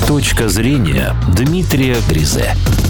Точка зрения Дмитрия Гризе.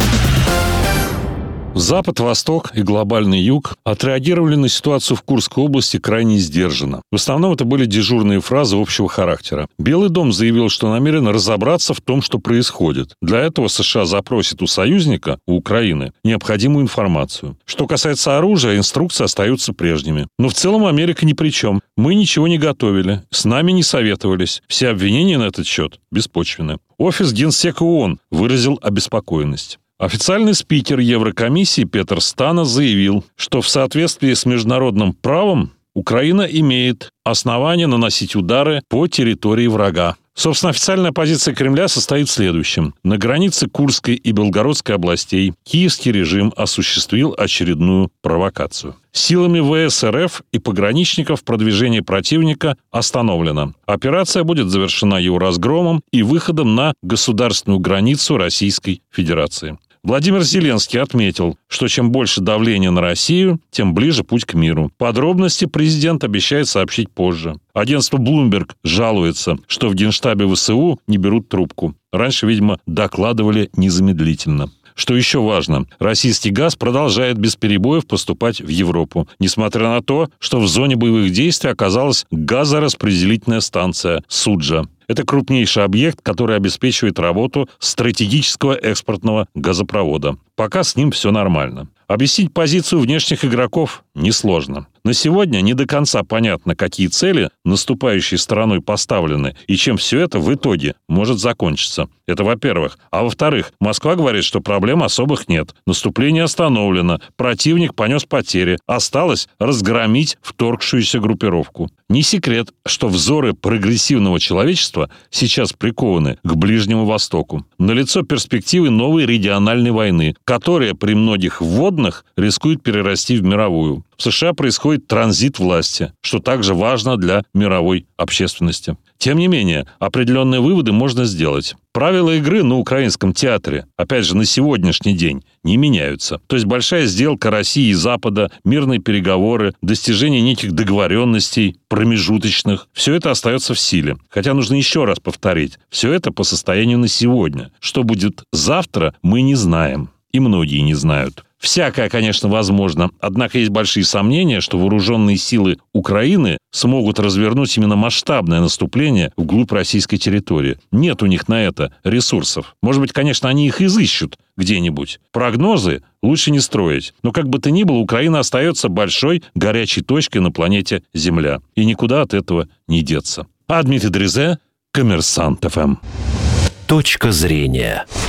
Запад, Восток и глобальный Юг отреагировали на ситуацию в Курской области крайне сдержанно. В основном это были дежурные фразы общего характера. Белый дом заявил, что намерен разобраться в том, что происходит. Для этого США запросит у союзника, у Украины, необходимую информацию. Что касается оружия, инструкции остаются прежними. Но в целом Америка ни при чем. Мы ничего не готовили, с нами не советовались. Все обвинения на этот счет беспочвенны. Офис Генсека ООН выразил обеспокоенность. Официальный спикер Еврокомиссии Петер Стано заявил, что в соответствии с международным правом Украина имеет основания наносить удары по территории врага. Собственно, официальная позиция Кремля состоит в следующем. На границе Курской и Белгородской областей киевский режим осуществил очередную провокацию. Силами ВС РФ и пограничников продвижение противника остановлено. Операция будет завершена его разгромом и выходом на государственную границу Российской Федерации. Владимир Зеленский отметил, что чем больше давления на Россию, тем ближе путь к миру. Подробности президент обещает сообщить позже. Агентство Bloomberg жалуется, что в Генштабе ВСУ не берут трубку. Раньше, видимо, докладывали незамедлительно. Что еще важно, российский газ продолжает без перебоев поступать в Европу, несмотря на то, что в зоне боевых действий оказалась газораспределительная станция Суджа. Это крупнейший объект, который обеспечивает работу стратегического экспортного газопровода. Пока с ним все нормально. Объяснить позицию внешних игроков несложно. На сегодня не до конца понятно, какие цели наступающей стороной поставлены и чем все это в итоге может закончиться. Это во-первых. А во-вторых, Москва говорит, что проблем особых нет. Наступление остановлено, противник понес потери. Осталось разгромить вторгшуюся группировку. Не секрет, что взоры прогрессивного человечества сейчас прикованы к Ближнему Востоку. Налицо перспективы новой региональной войны, которая при многих вводных рискует перерасти в мировую. В США происходит транзит власти, что также важно для мировой общественности. Тем не менее, определенные выводы можно сделать. Правила игры на украинском театре, опять же, на сегодняшний день, не меняются. То есть большая сделка России и Запада, мирные переговоры, достижение неких договоренностей промежуточных – все это остается в силе. Хотя нужно еще раз повторить, все это по состоянию на сегодня. Что будет завтра, мы не знаем. И многие не знают. Всякое, конечно, возможно. Однако есть большие сомнения, что вооруженные силы Украины смогут развернуть именно масштабное наступление вглубь российской территории. Нет у них на это ресурсов. Может быть, конечно, они их изыщут где-нибудь. Прогнозы лучше не строить. Но как бы то ни было, Украина остается большой горячей точкой на планете Земля. И никуда от этого не деться. А Дмитрий Гризе, Коммерсант ФМ. Точка зрения.